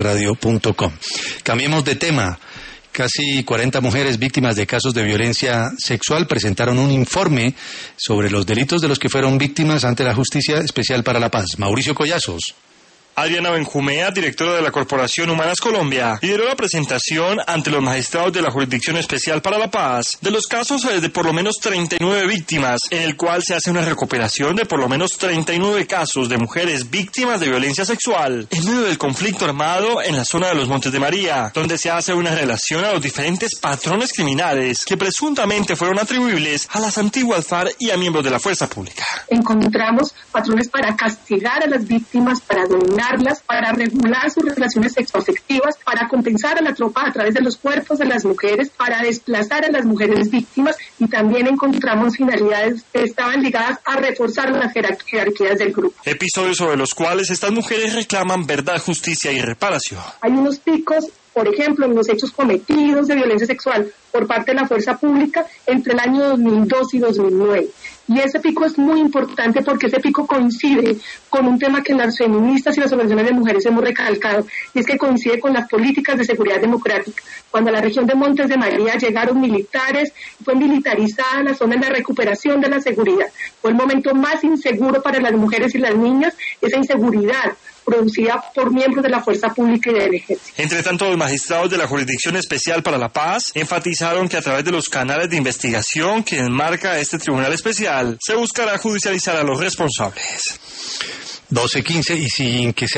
radio.com. Cambiemos de tema. Casi 40 mujeres víctimas de casos de violencia sexual presentaron un informe sobre los delitos de los que fueron víctimas ante la Justicia Especial para la Paz. Mauricio Collazos. Adriana Benjumea, directora de la Corporación Humanas Colombia, lideró la presentación ante los magistrados de la Jurisdicción Especial para la Paz de los casos de por lo menos 39 víctimas, en el cual se hace una recuperación de por lo menos 39 casos de mujeres víctimas de violencia sexual en medio del conflicto armado en la zona de los Montes de María, donde se hace una relación a los diferentes patrones criminales que presuntamente fueron atribuibles a las antiguas FARC y a miembros de la fuerza pública. Encontramos patrones para castigar a las víctimas, para dominarlas, para regular sus relaciones sexoafectivas, para compensar a la tropa a través de los cuerpos de las mujeres, para desplazar a las mujeres víctimas, y también encontramos finalidades que estaban ligadas a reforzar las jerarquías del grupo. Episodios sobre los cuales estas mujeres reclaman verdad, justicia y reparación. Hay unos picos, por ejemplo, en los hechos cometidos de violencia sexual por parte de la fuerza pública entre el año 2002 y 2009. Y ese pico es muy importante porque ese pico coincide con un tema que las feministas y las organizaciones de mujeres hemos recalcado, y es que coincide con las políticas de seguridad democrática. Cuando a la región de Montes de María llegaron militares, fue militarizada la zona en la recuperación de la seguridad. Fue el momento más inseguro para las mujeres y las niñas, esa inseguridad producida por miembros de la fuerza pública y del ejército. Entre tanto, los magistrados de la Jurisdicción Especial para la Paz enfatizaron que a través de los canales de investigación que enmarca este tribunal especial, se buscará judicializar a los responsables. 12:15 y sin que